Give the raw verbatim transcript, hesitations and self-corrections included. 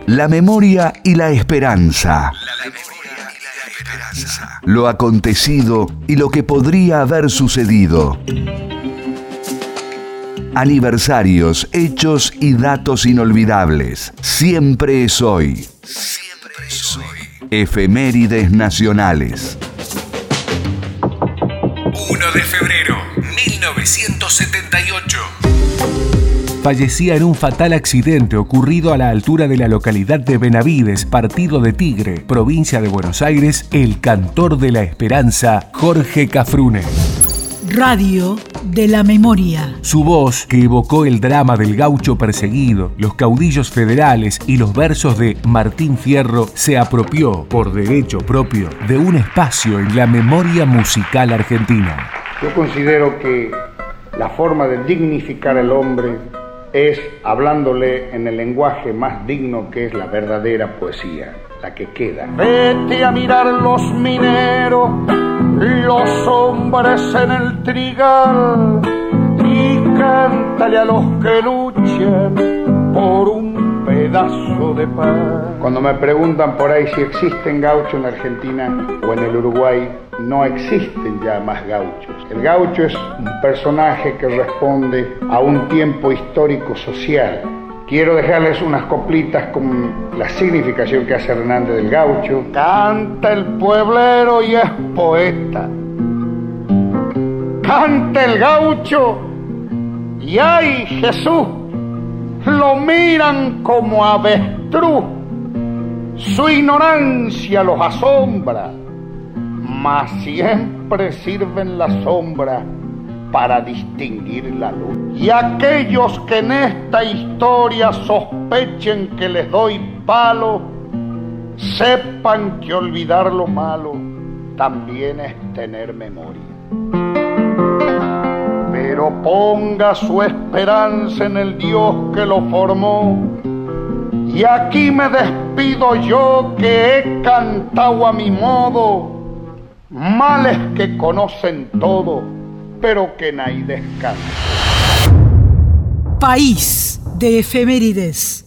La memoria y la esperanza. Lo acontecido y lo que podría haber sucedido. Aniversarios, hechos y datos inolvidables. Siempre es hoy. Siempre es hoy. Efemérides nacionales. uno de febrero, mil novecientos setenta y ocho. Fallecía en un fatal accidente ocurrido a la altura de la localidad de Benavides, partido de Tigre, provincia de Buenos Aires, el cantor de la esperanza, Jorge Cafrune. Radio de la memoria. Su voz, que evocó el drama del gaucho perseguido, los caudillos federales y los versos de Martín Fierro, se apropió, por derecho propio, de un espacio en la memoria musical argentina. Yo considero que la forma de dignificar al hombre es hablándole en el lenguaje más digno, que es la verdadera poesía, la que queda. Vete a mirar los mineros, los hombres en el trigal, y cántale a los que luchan por un pedazo de pan. Cuando me preguntan por ahí si existen gauchos en la Argentina o en el Uruguay, no existen ya más gauchos. El gaucho es un personaje que responde a un tiempo histórico social. Quiero dejarles unas coplitas con la significación que hace Hernández del gaucho. Canta el pueblero y es poeta. Canta el gaucho y ¡ay, Jesús! Lo miran como avestruz. Su ignorancia los asombra, mas siempre sirven la sombra para distinguir la luz. Y aquellos que en esta historia sospechen que les doy palo, sepan que olvidar lo malo también es tener memoria. Pero ponga su esperanza en el Dios que lo formó, y aquí me despido yo que he cantado a mi modo, males que conocen todo, pero que nadie descansa. País de efemérides.